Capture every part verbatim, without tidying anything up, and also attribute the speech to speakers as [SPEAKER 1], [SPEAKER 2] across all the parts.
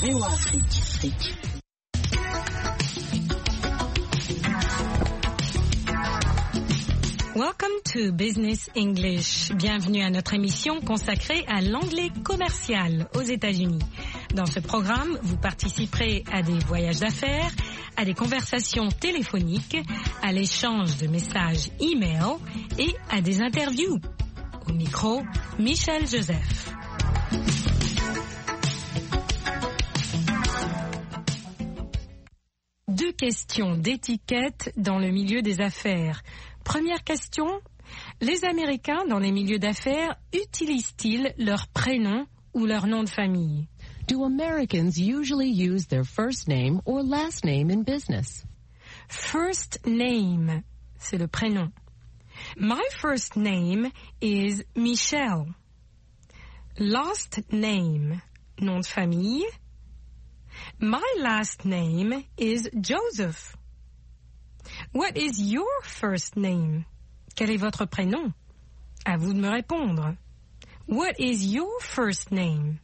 [SPEAKER 1] V O A Afrique.
[SPEAKER 2] Welcome to Business English. Bienvenue à notre émission consacrée à l'anglais commercial aux États-Unis. Dans ce programme, vous participerez à des voyages d'affaires, à des conversations téléphoniques, à l'échange de messages e-mail et à des interviews. Au micro, Michel Joseph. Deux questions d'étiquette dans le milieu des affaires. Première question, les Américains dans les milieux d'affaires utilisent-ils leur prénom ou leur nom de famille?
[SPEAKER 3] Do Americans usually use their first name or last name in business?
[SPEAKER 2] First name, c'est le prénom. My first name is Michelle. Last name, nom de famille. My last name is Joseph. What is your first name? Quel est votre prénom? À vous de me répondre. What is your first name?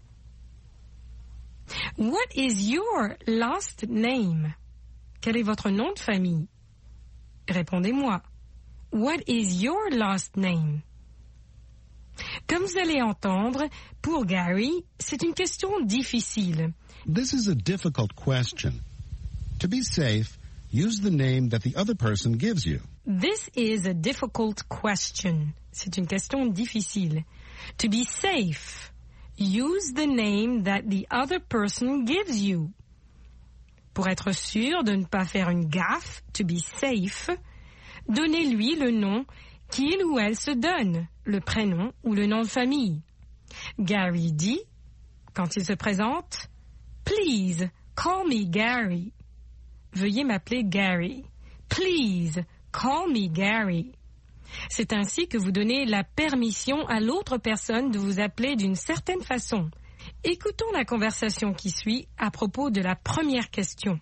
[SPEAKER 2] What is your last name? Quel est votre nom de famille? Répondez-moi. What is your last name? Comme vous allez entendre, pour Gary, c'est une question difficile.
[SPEAKER 4] This is a difficult question. To be safe, use the name that the other person gives you.
[SPEAKER 2] This is a difficult question. C'est une question difficile. To be safe, use the name that the other person gives you. Pour être sûr de ne pas faire une gaffe, to be safe, donnez-lui le nom qu'il ou elle se donne, le prénom ou le nom de famille. Gary dit, quand il se présente, « Please, call me Gary ». Veuillez m'appeler Gary. Please, call me Gary. C'est ainsi que vous donnez la permission à l'autre personne de vous appeler d'une certaine façon. Écoutons la conversation qui suit à propos de la première question.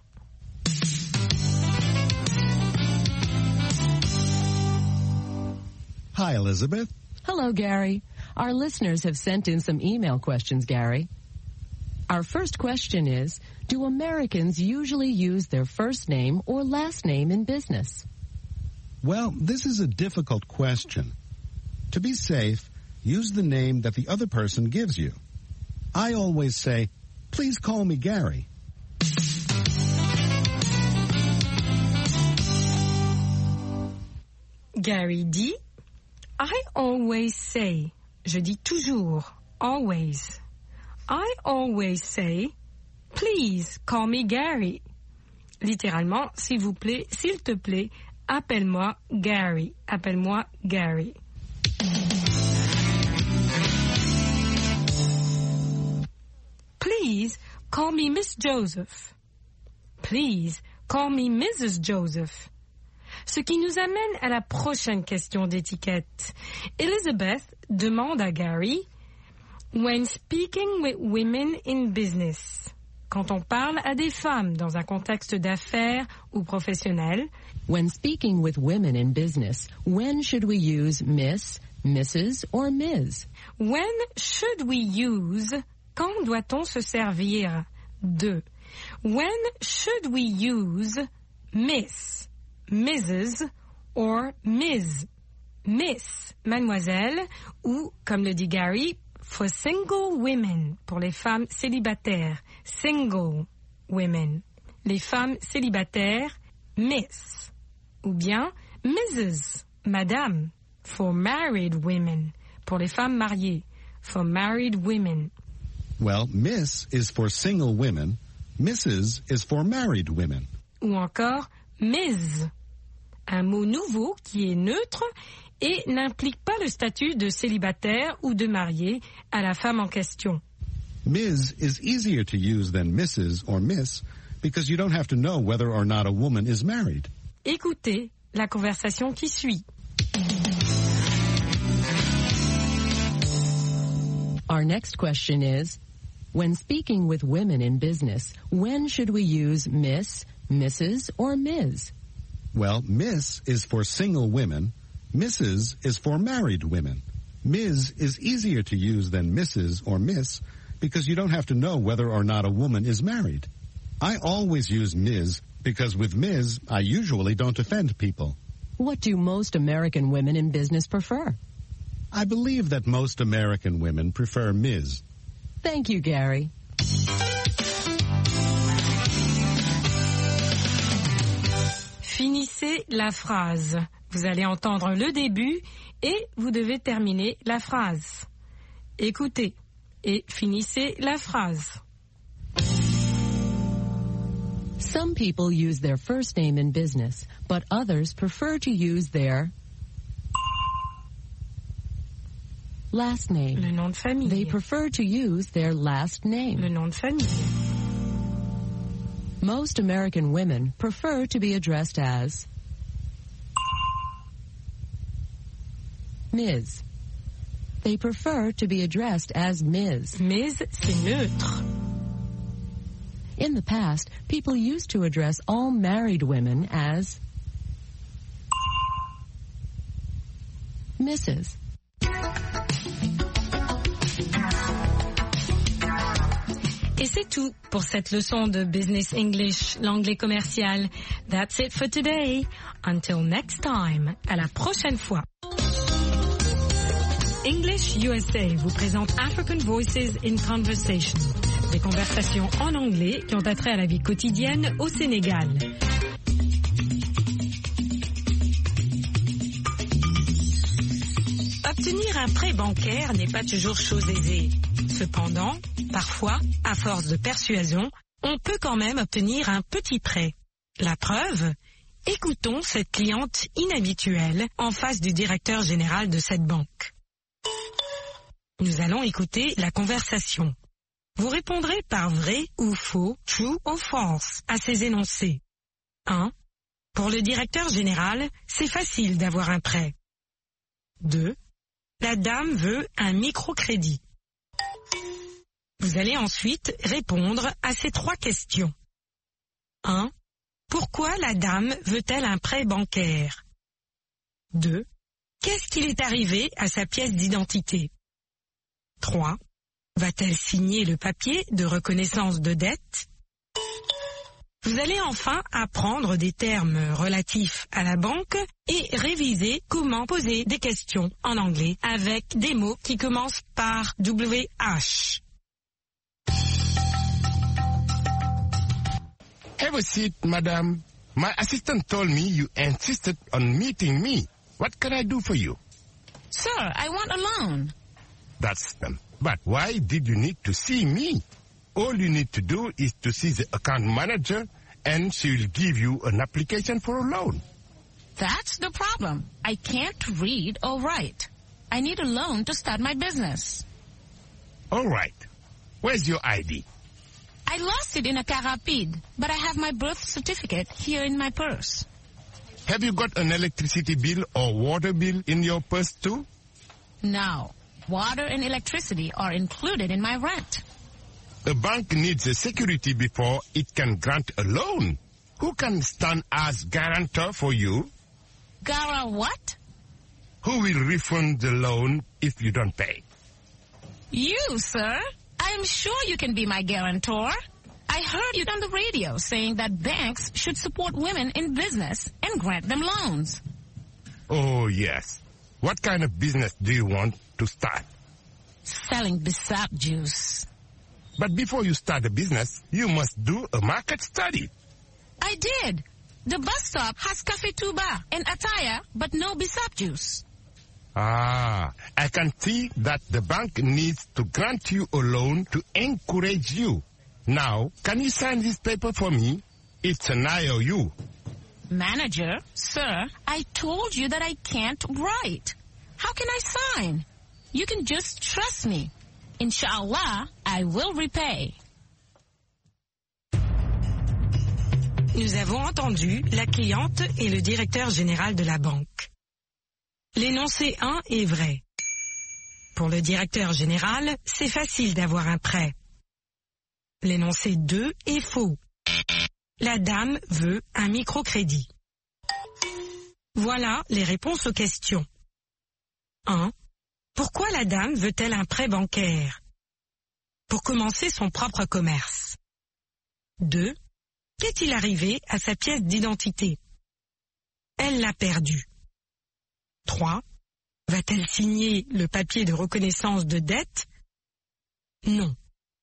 [SPEAKER 4] Hi, Elizabeth.
[SPEAKER 3] Hello, Gary. Our listeners have sent in some email questions, Gary. Our first question is, do Americans usually use their first name or last name in business?
[SPEAKER 4] Well, this is a difficult question. To be safe, use the name that the other person gives you. I always say, please call me Gary.
[SPEAKER 2] Gary dit, I always say, je dis toujours, always. I always say, please call me Gary. Littéralement, s'il vous plaît, s'il te plaît, appelle-moi Gary. Appelle-moi Gary. Please call me Miss Joseph. Please call me Missus Joseph. Ce qui nous amène à la prochaine question d'étiquette. Elizabeth demande à Gary, when speaking with women in business, quand on parle à des femmes dans un contexte d'affaires ou professionnel,
[SPEAKER 3] when speaking with women in business, when should we use Miss, Missus or Miz?
[SPEAKER 2] When should we use, quand doit-on se servir de? When should we use Miss, Missus or Miz? Miss, mademoiselle, ou, comme le dit Gary, for single women, pour les femmes célibataires, single women. Les femmes célibataires, Miss. Ou bien Missus, madame, for married women, pour les femmes mariées, for married women.
[SPEAKER 4] Well, Miss is for single women, Missus is for married women.
[SPEAKER 2] Ou encore Miz, un mot nouveau qui est neutre et n'implique pas le statut de célibataire ou de marié à la femme en question.
[SPEAKER 4] Miz is easier to use than Missus or Miss because you don't have to know whether or not a woman is married.
[SPEAKER 2] Écoutez la conversation qui suit.
[SPEAKER 3] Our next question is, when speaking with women in business, when should we use Miss, Missus or Miz?
[SPEAKER 4] Well, Miss is for single women, Missus is for married women. Miz is easier to use than Missus or Miss because you don't have to know whether or not a woman is married. I always use Miz because with Miz, I usually don't offend people.
[SPEAKER 3] What do most American women in business prefer?
[SPEAKER 4] I believe that most American women prefer Miz.
[SPEAKER 3] Thank you, Gary.
[SPEAKER 2] Finissez la phrase. Vous allez entendre le début et vous devez terminer la phrase. Écoutez et finissez la phrase.
[SPEAKER 3] Some people use their first name in business, but others prefer to use their last name.
[SPEAKER 2] Le nom de famille.
[SPEAKER 3] They prefer to use their last name.
[SPEAKER 2] Le nom de famille.
[SPEAKER 3] Most American women prefer to be addressed as Miz. They prefer to be addressed as Miz.
[SPEAKER 2] Miz, c'est neutre.
[SPEAKER 3] In the past, people used to address all married women as Missus
[SPEAKER 2] Et c'est tout pour cette leçon de Business English, l'anglais commercial. That's it for today. Until next time. À la prochaine fois. English U S A vous présente African Voices in Conversation. Des conversations en anglais qui ont attrait à la vie quotidienne au Sénégal. Obtenir un prêt bancaire n'est pas toujours chose aisée. Cependant, parfois, à force de persuasion, on peut quand même obtenir un petit prêt. La preuve ? Écoutons cette cliente inhabituelle en face du directeur général de cette banque. Nous allons écouter la conversation. Vous répondrez par vrai ou faux, true ou false, à ces énoncés. un. Pour le directeur général, c'est facile d'avoir un prêt. deux. La dame veut un microcrédit. Vous allez ensuite répondre à ces trois questions. un. Pourquoi la dame veut-elle un prêt bancaire? deux. Qu'est-ce qu'il est arrivé à sa pièce d'identité? trois. Va-t-elle signer le papier de reconnaissance de dette? Vous allez enfin apprendre des termes relatifs à la banque et réviser comment poser des questions en anglais avec des mots qui commencent par W H.
[SPEAKER 1] Have a seat, madam. My assistant told me you insisted on meeting me. What can I do for you?
[SPEAKER 5] Sir, I want a loan.
[SPEAKER 1] That's them. But why did you need to see me? All you need to do is to see the account manager and she will give you an application for a loan.
[SPEAKER 5] That's the problem. I can't read or write. I need a loan to start my business.
[SPEAKER 1] All right. Where's your I D?
[SPEAKER 5] I lost it in a car rapide, but I have my birth certificate here in my purse.
[SPEAKER 1] Have you got an electricity bill or water bill in your purse too?
[SPEAKER 5] No. Water and electricity are included in my rent.
[SPEAKER 1] A bank needs a security before it can grant a loan. Who can stand as guarantor for you?
[SPEAKER 5] Gara what?
[SPEAKER 1] Who will refund the loan if you don't pay?
[SPEAKER 5] You, sir. I'm sure you can be my guarantor. I heard you on the radio saying that banks should support women in business and grant them loans.
[SPEAKER 1] Oh, yes. What kind of business do you want to start?
[SPEAKER 5] Selling Bissap juice.
[SPEAKER 1] But before you start a business, you must do a market study.
[SPEAKER 5] I did. The bus stop has Cafe Tuba and Ataya, but no Bissap juice.
[SPEAKER 1] Ah, I can see that the bank needs to grant you a loan to encourage you. Now, can you sign this paper for me? It's an I O U.
[SPEAKER 5] Manager, sir, I told you that I can't write. How can I sign? You can just trust me. Inshallah, I will repay.
[SPEAKER 2] Nous avons entendu la cliente et le directeur général de la banque. L'énoncé un est vrai. Pour le directeur général, c'est facile d'avoir un prêt. L'énoncé deux est faux. La dame veut un microcrédit. Voilà les réponses aux questions. un. Pourquoi la dame veut-elle un prêt bancaire? pour commencer son propre commerce? deux. Qu'est-il arrivé à sa pièce d'identité? Elle l'a perdue. trois. Va-t-elle signer le papier de reconnaissance de dette? Non.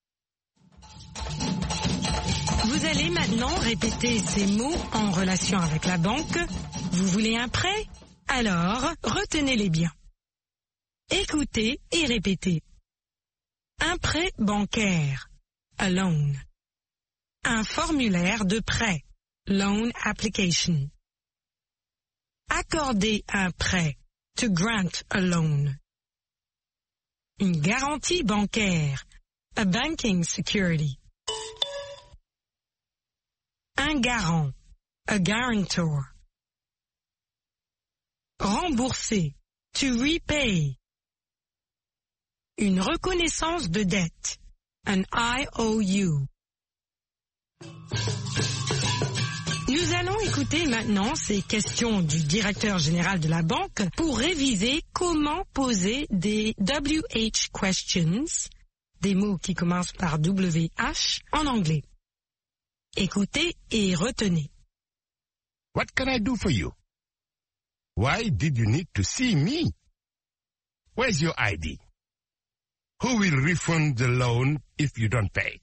[SPEAKER 2] Vous allez maintenant répéter ces mots en relation avec la banque. Vous voulez un prêt? Alors, retenez-les bien. Écoutez et répétez. Un prêt bancaire, a loan. Un formulaire de prêt, loan application. Accorder un prêt, to grant a loan. Une garantie bancaire, a banking security. Un garant, a guarantor. Rembourser, to repay. Une reconnaissance de dette, an I O U. Nous allons écouter maintenant ces questions du directeur général de la banque pour réviser comment poser des W H questions, des mots qui commencent par W H, en anglais. Écoutez et retenez.
[SPEAKER 1] What can I do for you? Why did you need to see me? Where's your I D? Who will refund the loan if you don't pay?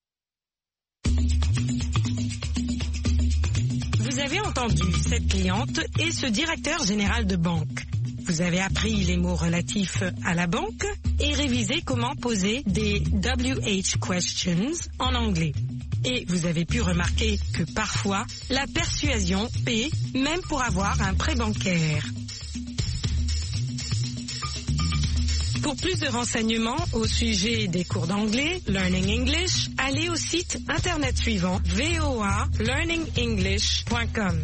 [SPEAKER 2] Vous avez entendu cette cliente et ce directeur général de banque. Vous avez appris les mots relatifs à la banque et révisé comment poser des W H questions en anglais. Et vous avez pu remarquer que parfois, la persuasion paie même pour avoir un prêt bancaire. Pour plus de renseignements au sujet des cours d'anglais, Learning English, allez au site internet suivant v o a learning english point com.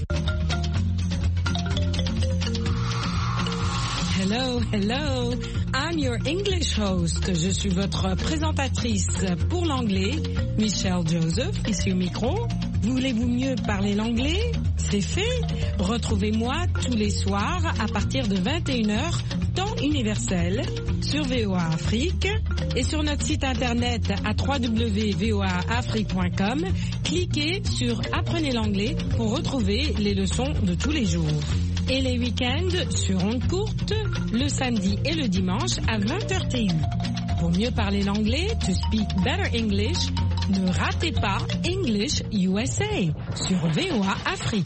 [SPEAKER 2] Hello, hello, I'm your English host. Je suis votre présentatrice pour l'anglais, Michelle Joseph, ici au micro. Voulez-vous mieux parler l'anglais? C'est fait. Retrouvez-moi tous les soirs à partir de vingt et une heures, temps universel, sur V O A Afrique et sur notre site internet à w w w point v o a afrique point com. Cliquez sur Apprenez l'anglais pour retrouver les leçons de tous les jours. Et les week-ends sur ondes courtes, le samedi et le dimanche à vingt heures T U. Pour mieux parler l'anglais, to speak better English, ne ratez pas English U S A sur V O A Afrique.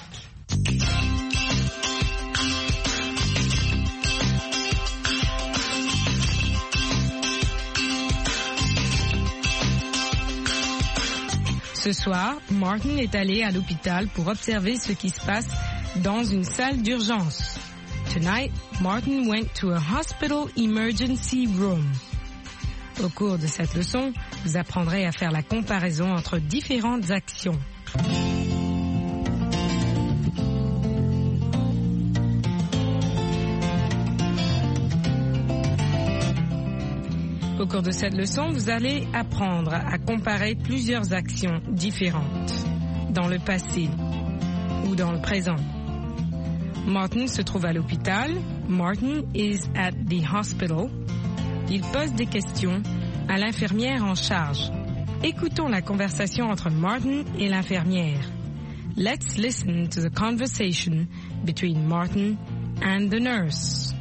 [SPEAKER 2] Ce soir, Martin est allé à l'hôpital pour observer ce qui se passe dans une salle d'urgence. Tonight, Martin went to a hospital emergency room. Au cours de cette leçon, vous apprendrez à faire la comparaison entre différentes actions. Au cours de cette leçon, vous allez apprendre à comparer plusieurs actions différentes dans le passé ou dans le présent. Martin se trouve à l'hôpital. Martin is at the hospital. Il pose des questions à l'infirmière en charge. Écoutons la conversation entre Martin et l'infirmière. Let's listen to the conversation between Martin and the nurse.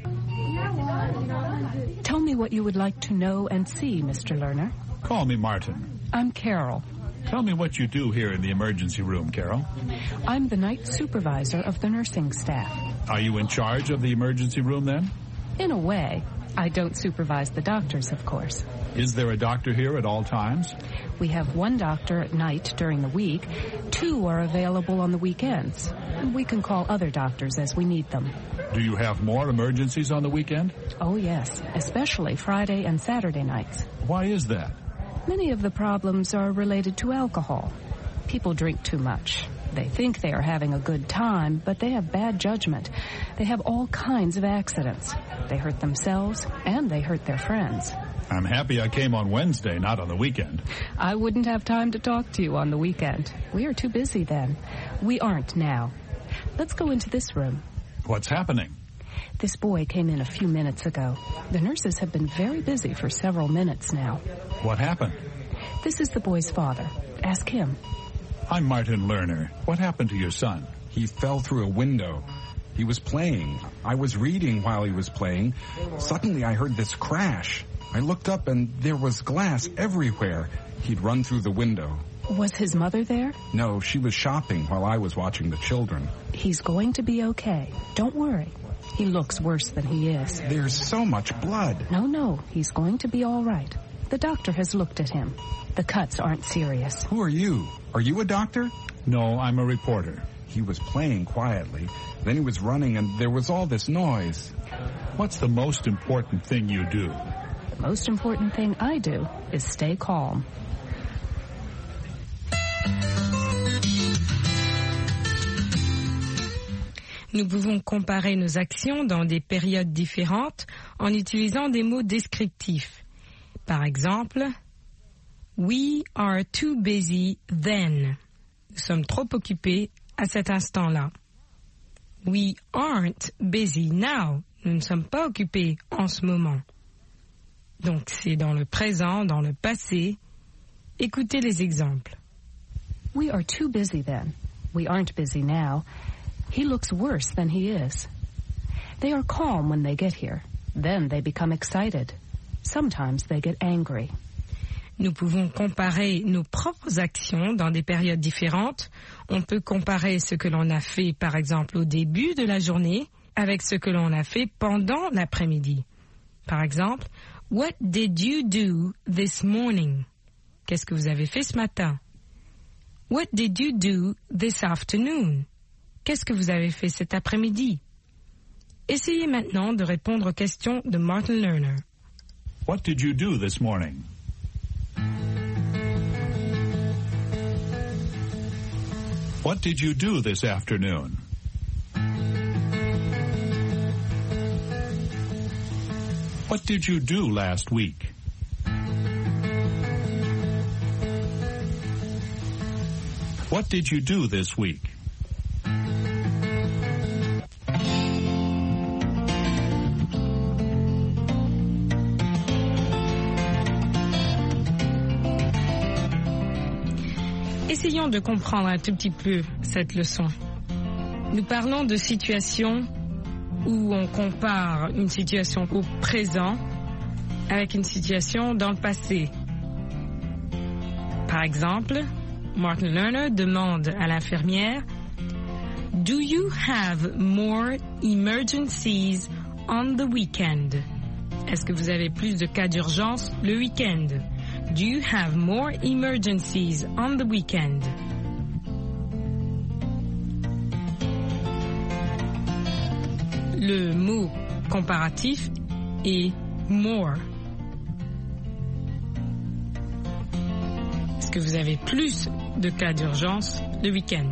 [SPEAKER 6] Tell me what you would like to know and see, Mister Lerner.
[SPEAKER 7] Call me Martin.
[SPEAKER 6] I'm Carol.
[SPEAKER 7] Tell me what you do here in the emergency room, Carol.
[SPEAKER 6] I'm the night supervisor of the nursing staff.
[SPEAKER 7] Are you in charge of the emergency room then?
[SPEAKER 6] In a way. I don't supervise the doctors, of course.
[SPEAKER 7] Is there a doctor here at all times?
[SPEAKER 6] We have one doctor at night during the week. Two are available on the weekends. We can call other doctors as we need them.
[SPEAKER 7] Do you have more emergencies on the weekend?
[SPEAKER 6] Oh, yes, especially Friday and Saturday nights.
[SPEAKER 7] Why is that?
[SPEAKER 6] Many of the problems are related to alcohol. People drink too much. They think they are having a good time, but they have bad judgment. They have all kinds of accidents. They hurt themselves, and they hurt their friends.
[SPEAKER 7] I'm happy I came on Wednesday, not on the weekend.
[SPEAKER 6] I wouldn't have time to talk to you on the weekend. We are too busy then. We aren't now. Let's go into this room.
[SPEAKER 7] What's happening?
[SPEAKER 6] This boy came in a few minutes ago. The nurses have been very busy for several minutes now.
[SPEAKER 7] What happened?
[SPEAKER 6] This is the boy's father. Ask him.
[SPEAKER 7] I'm Martin Lerner. What happened to your son?
[SPEAKER 8] He fell through a window. He was playing. I was reading while he was playing. Suddenly I heard this crash. I looked up and there was glass everywhere. He'd run through the window.
[SPEAKER 6] Was his mother there?
[SPEAKER 8] No, she was shopping while I was watching the children.
[SPEAKER 6] He's going to be okay. Don't worry. He looks worse than he is.
[SPEAKER 8] There's so much blood.
[SPEAKER 6] No, no. He's going to be all right. The doctor has looked at him. The cuts aren't serious.
[SPEAKER 8] Who are you? Are you a doctor?
[SPEAKER 7] No, I'm a reporter.
[SPEAKER 8] He was playing quietly. Then he was running and there was all this noise.
[SPEAKER 7] What's the most important thing you do?
[SPEAKER 6] The most important thing I do is stay calm.
[SPEAKER 2] Nous pouvons comparer nos actions dans des périodes différentes en utilisant des mots descriptifs. Par exemple, we are too busy then. Nous sommes trop occupés à cet instant-là. We aren't busy now. Nous ne sommes pas occupés en ce moment. Donc c'est dans le présent, dans le passé. Écoutez les exemples.
[SPEAKER 6] We are too busy then. We aren't busy now. He looks worse than he is. They are calm when they get here. Then they become excited. Sometimes they get angry.
[SPEAKER 2] Nous pouvons comparer nos propres actions dans des périodes différentes. On peut comparer ce que l'on a fait, par exemple, au début de la journée avec ce que l'on a fait pendant l'après-midi. Par exemple, what did you do this morning? Qu'est-ce que vous avez fait ce matin? What did you do this afternoon? Qu'est-ce que vous avez fait cet après-midi? Essayez maintenant de répondre aux questions de Martin Lerner.
[SPEAKER 7] What did you do this morning? What did you do this afternoon? What did you do last week? What did you do this week?
[SPEAKER 2] Essayons de comprendre un tout petit peu cette leçon. Nous parlons de situations où on compare une situation au présent avec une situation dans le passé. Par exemple, Martin Lerner demande à l'infirmière « Do you have more emergencies on the weekend? » Est-ce que vous avez plus de cas d'urgence le week-end? Do you have more emergencies on the weekend? Le mot comparatif est more. Est-ce que vous avez plus de cas d'urgence le week-end?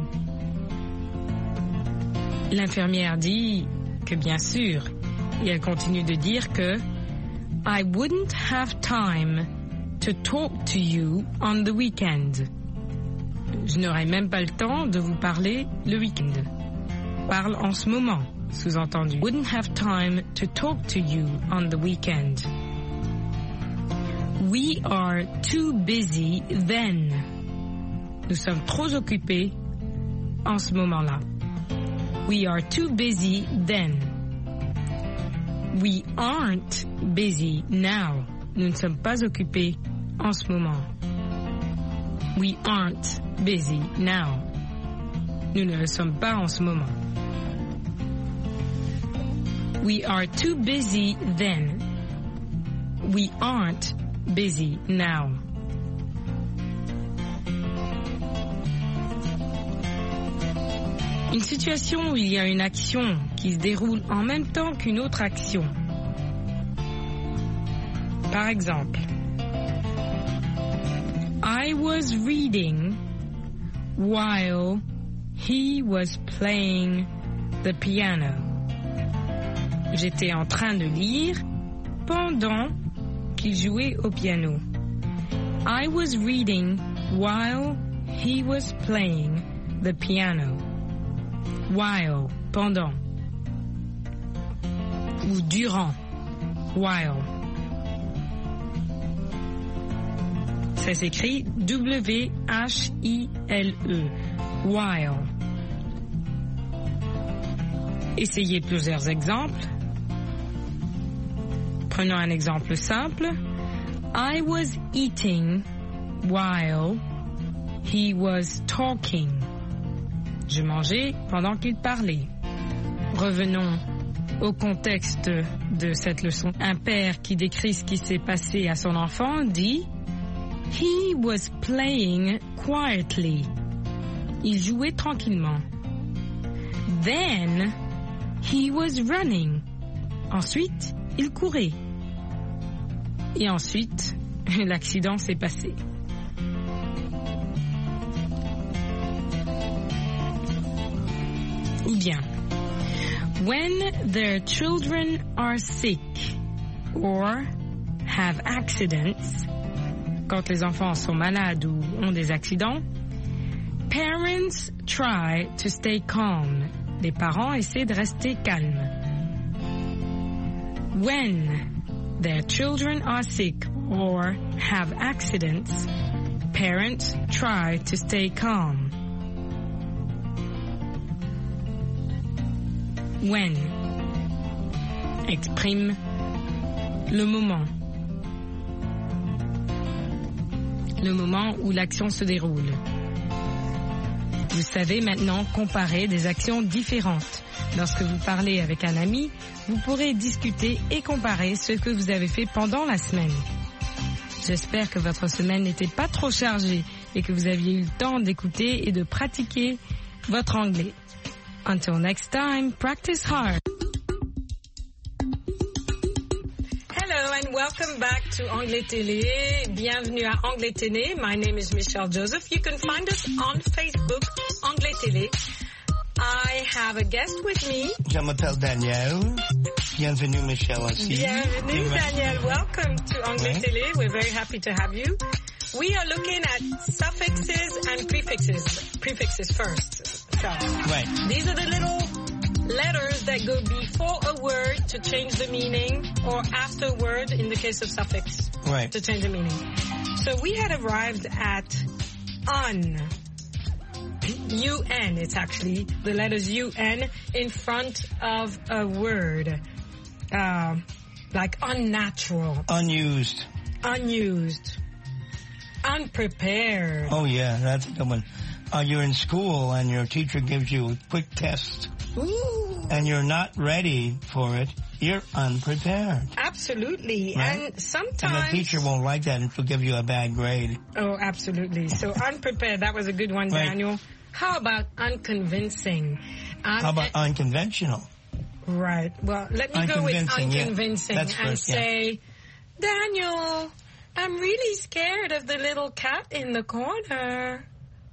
[SPEAKER 2] L'infirmière dit que bien sûr, et elle continue de dire que I wouldn't have time to talk to you on the weekend. Je n'aurai même pas le temps de vous parler le week-end. Parle en ce moment, sous-entendu. Wouldn't have time to talk to you on the weekend. We are too busy then. Nous sommes trop occupés en ce moment-là. We are too busy then. We aren't busy now. Nous ne sommes pas occupés en ce moment. We aren't busy now. Nous ne le sommes pas en ce moment. We are too busy then. We aren't busy now. Une situation où il y a une action qui se déroule en même temps qu'une autre action. Par exemple, I was reading while he was playing the piano. J'étais en train de lire pendant qu'il jouait au piano. I was reading while he was playing the piano. While, pendant. ou durant. While. Ça s'écrit W H I L E. While. Essayez plusieurs exemples. Prenons un exemple simple. I was eating while he was talking. Je mangeais pendant qu'il parlait. Revenons au contexte de cette leçon. Un père qui décrit ce qui s'est passé à son enfant dit « He was playing quietly ». Il jouait tranquillement. « Then he was running ». Ensuite, il courait. Et ensuite, l'accident s'est passé. Ou bien, when their children are sick or have accidents, quand les enfants sont malades ou ont des accidents, parents try to stay calm. Les parents essaient de rester calmes. When their children are sick or have accidents, parents try to stay calm. When exprime le moment. Le moment où l'action se déroule. Vous savez maintenant comparer des actions différentes. Lorsque vous parlez avec un ami, vous pourrez discuter et comparer ce que vous avez fait pendant la semaine. J'espère que votre semaine n'était pas trop chargée et que vous aviez eu le temps d'écouter et de pratiquer votre anglais. Until next time, practice hard. Hello and welcome back to Anglais Télé. Bienvenue à Anglais Télé. My name is Michelle Joseph. You can find us on Facebook, Anglais Télé. I have a guest with me.
[SPEAKER 9] Je m'appelle Daniel. Bienvenue, Michelle. Aussi.
[SPEAKER 2] Bienvenue, Daniel. Welcome to Anglais
[SPEAKER 9] Ouais.
[SPEAKER 2] Télé. We're very happy to have you. We are looking at suffixes and prefixes. Prefixes first. So,
[SPEAKER 9] Right.
[SPEAKER 2] these are the little letters that go before a word to change the meaning, or after a word in the case of suffix
[SPEAKER 9] Right.
[SPEAKER 2] to change the meaning. So we had arrived at un. U N, it's actually the letters U N in front of a word. Uh, like unnatural,
[SPEAKER 9] Unused.
[SPEAKER 2] unused, unprepared.
[SPEAKER 9] Oh, yeah, that's a good one. Uh, you're in school and your teacher gives you a quick test
[SPEAKER 2] Ooh.
[SPEAKER 9] and you're not ready for it. You're unprepared.
[SPEAKER 2] Absolutely.
[SPEAKER 9] Right.
[SPEAKER 2] And sometimes...
[SPEAKER 9] And the teacher won't like that and she'll give you a bad grade.
[SPEAKER 2] Oh, absolutely. So unprepared, that was a good one,
[SPEAKER 9] Right.
[SPEAKER 2] Daniel. How about unconvincing? Un-
[SPEAKER 9] How about unconventional?
[SPEAKER 2] Right. Well, let me go with
[SPEAKER 9] Unconvincing, yeah.
[SPEAKER 2] unconvincing
[SPEAKER 9] That's
[SPEAKER 2] and
[SPEAKER 9] first, yeah.
[SPEAKER 2] say, Daniel, I'm really scared of the little cat in the corner.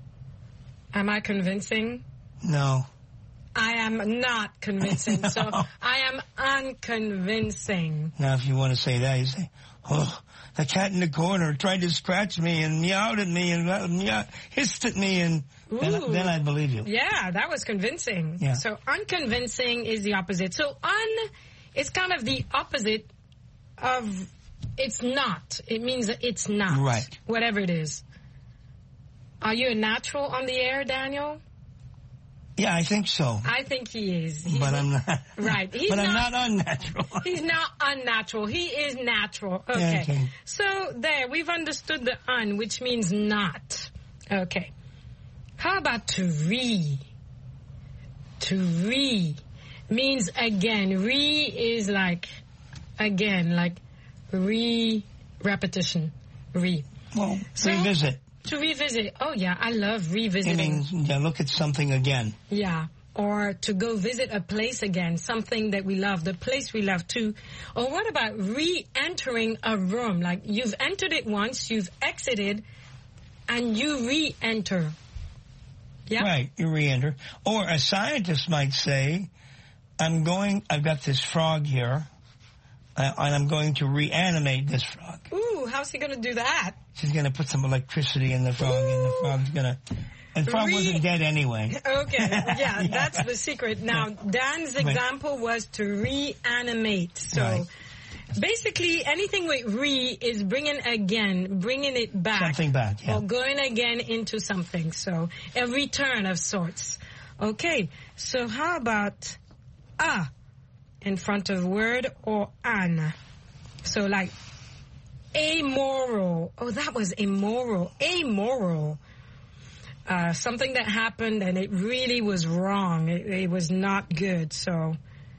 [SPEAKER 2] Am I convincing?
[SPEAKER 9] No.
[SPEAKER 2] I am not convincing.
[SPEAKER 9] No.
[SPEAKER 2] So I am unconvincing.
[SPEAKER 9] Now, if you want to say that, you say, oh, the cat in the corner tried to scratch me and meowed at me and uh, meow, hissed at me, and then,
[SPEAKER 2] Ooh.
[SPEAKER 9] then I'd believe you.
[SPEAKER 2] Yeah, that was convincing.
[SPEAKER 9] Yeah.
[SPEAKER 2] So unconvincing is the opposite. So un is kind of the opposite of it's not. It means that it's not.
[SPEAKER 9] Right.
[SPEAKER 2] Whatever it is. Are you a natural on the air, Daniel?
[SPEAKER 9] Yeah, I think so.
[SPEAKER 2] I think he is. He's
[SPEAKER 9] But I'm not.
[SPEAKER 2] Right. He's
[SPEAKER 9] but I'm
[SPEAKER 2] not-
[SPEAKER 9] not unnatural.
[SPEAKER 2] He's not unnatural. He is natural. Okay.
[SPEAKER 9] Yeah, okay.
[SPEAKER 2] So there, we've understood the un, which means not. Okay. How about to re? To re means again. Re is like again, like re repetition. Re.
[SPEAKER 9] Well,
[SPEAKER 2] So-
[SPEAKER 9] revisit.
[SPEAKER 2] To revisit. Oh yeah, I love
[SPEAKER 9] It
[SPEAKER 2] revisiting.
[SPEAKER 9] means yeah, look at something again.
[SPEAKER 2] Yeah. Or to go visit a place again, something that we love, the place we love too. Or what about re-entering a room? Like you've entered it once, you've exited, and you re-enter. Yeah?
[SPEAKER 9] Right, you re-enter. Or a scientist might say, I'm going, I've got this frog here, uh, and I'm going to reanimate this frog.
[SPEAKER 2] Ooh, how's he going to do that?
[SPEAKER 9] She's going to put some electricity in the frog, and the frog's going to And frog
[SPEAKER 2] Re-
[SPEAKER 9] wasn't dead anyway.
[SPEAKER 2] Okay, yeah,
[SPEAKER 9] Yeah.
[SPEAKER 2] that's the secret. Now, Dan's example was to reanimate. So,
[SPEAKER 9] Right.
[SPEAKER 2] basically, anything with re is bringing again, bringing it back.
[SPEAKER 9] Something back, yeah.
[SPEAKER 2] Or going again into something. So, a return of sorts. Okay, so how about a in front of word or an? So, like, amoral. Oh, that was immoral. Amoral. Uh, something that happened and it really was wrong. It, it was not good. So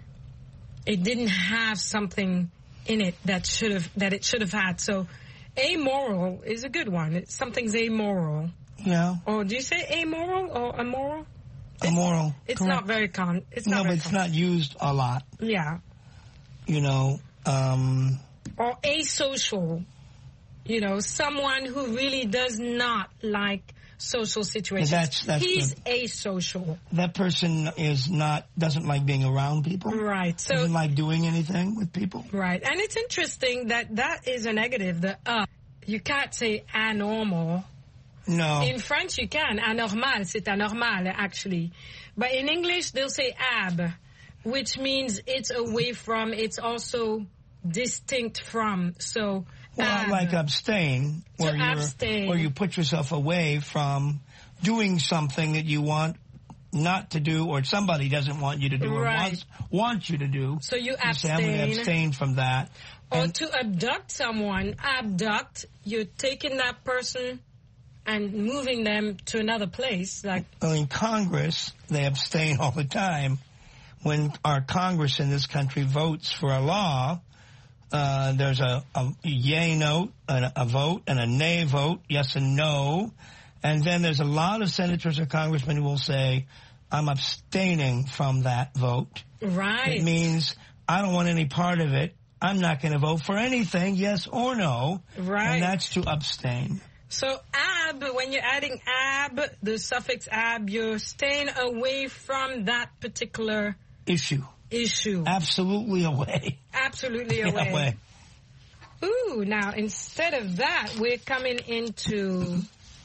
[SPEAKER 2] it didn't have something in it that should have that it should have had. So amoral is a good one. It's, something's amoral.
[SPEAKER 9] Yeah.
[SPEAKER 2] Or do you say amoral or immoral?
[SPEAKER 9] Immoral.
[SPEAKER 2] It's
[SPEAKER 9] Correct.
[SPEAKER 2] not very con. It's
[SPEAKER 9] No,
[SPEAKER 2] not.
[SPEAKER 9] but
[SPEAKER 2] very
[SPEAKER 9] it's
[SPEAKER 2] con-
[SPEAKER 9] not used a lot.
[SPEAKER 2] Yeah.
[SPEAKER 9] You know, um,
[SPEAKER 2] Or asocial. You know, someone who really does not like social situations.
[SPEAKER 9] That's- that's
[SPEAKER 2] He's
[SPEAKER 9] good.
[SPEAKER 2] asocial.
[SPEAKER 9] that person is not, doesn't like being around people.
[SPEAKER 2] Right. So
[SPEAKER 9] Doesn't like doing anything with people.
[SPEAKER 2] Right. And it's interesting that that is a negative, the uh. You can't say anormal.
[SPEAKER 9] No.
[SPEAKER 2] In French, you can. Anormal, c'est anormal, actually. But in English, they'll say ab, which means it's away from, it's also distinct from. So,
[SPEAKER 9] Well,
[SPEAKER 2] ab.
[SPEAKER 9] like abstain, where
[SPEAKER 2] To
[SPEAKER 9] you
[SPEAKER 2] abstain.
[SPEAKER 9] where you put yourself away from doing something that you want not to do, or somebody doesn't want you to do, or
[SPEAKER 2] Right.
[SPEAKER 9] wants wants you to do.
[SPEAKER 2] So you
[SPEAKER 9] say, I'm going to
[SPEAKER 2] abstain.
[SPEAKER 9] abstain from that.
[SPEAKER 2] Or
[SPEAKER 9] And-
[SPEAKER 2] to abduct someone, abduct, you're taking that person and moving them to another place. Like,
[SPEAKER 9] Well, in Congress, they abstain all the time. When our Congress in this country votes for a law, uh, there's a, a yay note, a, a vote, and a nay vote, yes and no. And then there's a lot of senators or congressmen who will say, I'm abstaining from that vote.
[SPEAKER 2] right.
[SPEAKER 9] It means I don't want any part of it. I'm not going to vote for anything, yes or no.
[SPEAKER 2] Right.
[SPEAKER 9] And that's to abstain.
[SPEAKER 2] So ab, when you're adding ab, the suffix ab, you're staying away from that particular
[SPEAKER 9] Issue.
[SPEAKER 2] issue.
[SPEAKER 9] Absolutely away.
[SPEAKER 2] Absolutely away.
[SPEAKER 9] Away.
[SPEAKER 2] Ooh, now instead of that, we're coming into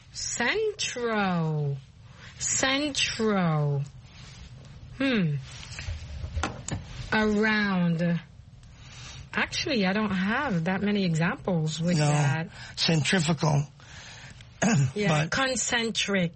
[SPEAKER 2] centro. Centro. Hmm. Around. Actually, I don't have that many examples with
[SPEAKER 9] No.
[SPEAKER 2] that.
[SPEAKER 9] Centrifugal.
[SPEAKER 2] Yeah,
[SPEAKER 9] But-
[SPEAKER 2] concentric.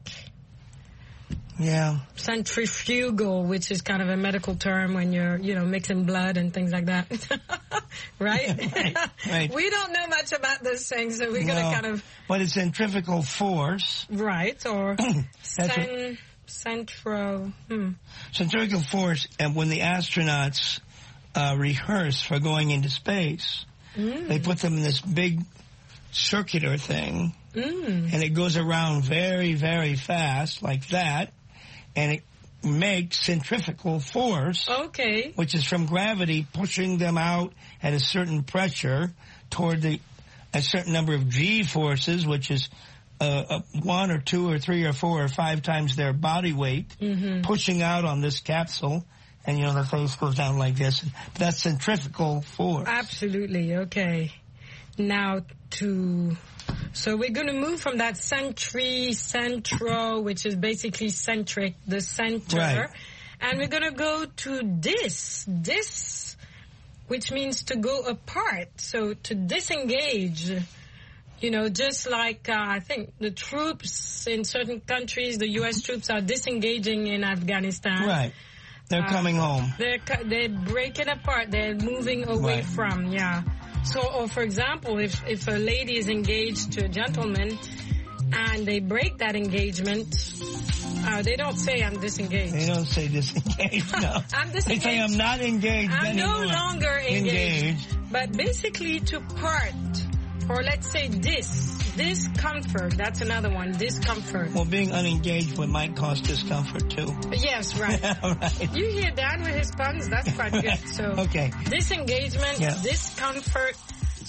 [SPEAKER 9] Yeah.
[SPEAKER 2] Centrifugal, which is kind of a medical term when you're, you know, mixing blood and things like that. right?
[SPEAKER 9] Right, right.
[SPEAKER 2] We don't know much about those things, so we're going
[SPEAKER 9] No.
[SPEAKER 2] to kind of,
[SPEAKER 9] But it's centrifugal force.
[SPEAKER 2] right, or
[SPEAKER 9] That's
[SPEAKER 2] cen, centro, hmm.
[SPEAKER 9] Centrifugal force, and when the astronauts uh, rehearse for going into space,
[SPEAKER 2] Mm.
[SPEAKER 9] they put them in this big circular thing,
[SPEAKER 2] Mm.
[SPEAKER 9] and it goes around very, very fast, like that, and it makes centrifugal force,
[SPEAKER 2] Okay.
[SPEAKER 9] which is from gravity pushing them out at a certain pressure toward the a certain number of G forces, which is uh, uh, one or two or three or four or five times their body weight,
[SPEAKER 2] Mm-hmm.
[SPEAKER 9] pushing out on this capsule, and you know the face goes down like this. That's centrifugal force.
[SPEAKER 2] Absolutely, okay. Now to, so we're going to move from that centri, centro, which is basically centric, the center.
[SPEAKER 9] Right.
[SPEAKER 2] And we're going to go to dis, dis, which means to go apart. So to disengage, you know, just like uh, I think the troops in certain countries, the U S troops are disengaging in Afghanistan.
[SPEAKER 9] Right. They're
[SPEAKER 2] Uh,
[SPEAKER 9] coming home.
[SPEAKER 2] They're cu- they're breaking apart. They're moving away
[SPEAKER 9] Right.
[SPEAKER 2] from, yeah. So, or for example, if if a lady is engaged to a gentleman and they break that engagement, uh, they don't say I'm disengaged.
[SPEAKER 9] They don't say disengaged, no.
[SPEAKER 2] I'm
[SPEAKER 9] They say
[SPEAKER 2] disengaged.
[SPEAKER 9] I'm not engaged
[SPEAKER 2] I'm
[SPEAKER 9] anymore.
[SPEAKER 2] no longer engaged.
[SPEAKER 9] Engaged.
[SPEAKER 2] But basically to part, or let's say dis, discomfort. That's another one, discomfort.
[SPEAKER 9] Well, being unengaged would might cause discomfort too.
[SPEAKER 2] Yes, right.
[SPEAKER 9] right.
[SPEAKER 2] You hear Dan with his puns? That's quite good. So,
[SPEAKER 9] Okay.
[SPEAKER 2] disengagement,
[SPEAKER 9] Yeah.
[SPEAKER 2] discomfort.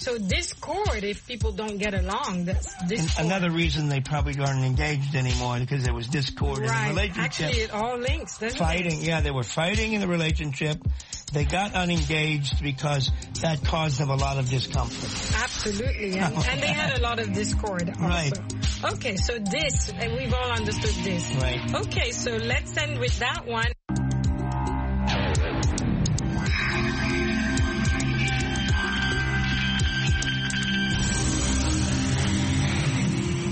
[SPEAKER 2] So discord, if people don't get along, that's discord.
[SPEAKER 9] Another reason they probably aren't engaged anymore because there was discord
[SPEAKER 2] right.
[SPEAKER 9] in the relationship.
[SPEAKER 2] Actually, it all links, doesn't
[SPEAKER 9] Fighting,
[SPEAKER 2] it?
[SPEAKER 9] yeah, they were fighting in the relationship. They got unengaged because that caused them a lot of discomfort.
[SPEAKER 2] Absolutely, and, and they had a lot of discord also.
[SPEAKER 9] Right.
[SPEAKER 2] Okay, so this, and we've all understood this.
[SPEAKER 9] Right.
[SPEAKER 2] Okay, so let's end with that one.